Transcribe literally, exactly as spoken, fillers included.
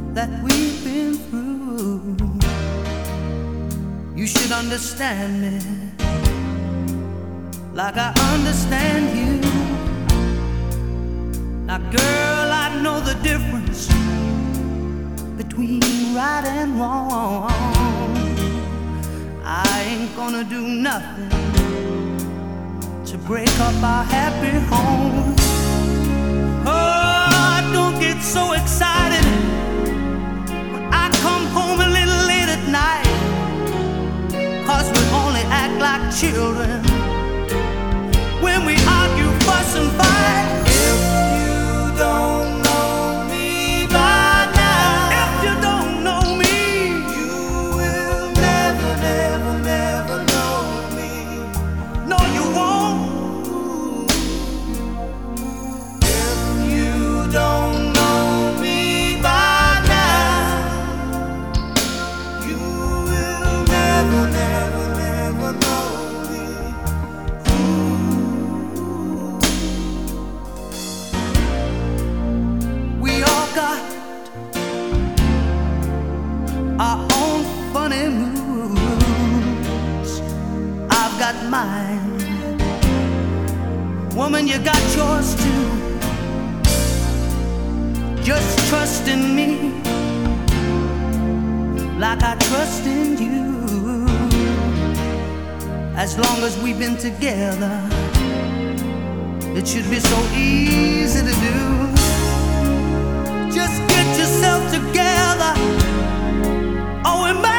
that we've been through. You should understand me like I understand you. Now, girl, I know the difference between right and wrong. I ain't gonna do nothing to break up our happy home. Oh, don't get so excited when I come home a little late at night, 'cause we only act like children when we argue, fuss and fight. If you don't know me by now, if you don't know me, you will never, never, never know me. No, you won't. If you don't know me by now, you will never, never, never know me. We all got our own funny moods. I've got mine. Woman, you got yours too. Just trust in me like I trust in you. As long as we've been together, it should be so easy to do. Just get yourself together. Oh,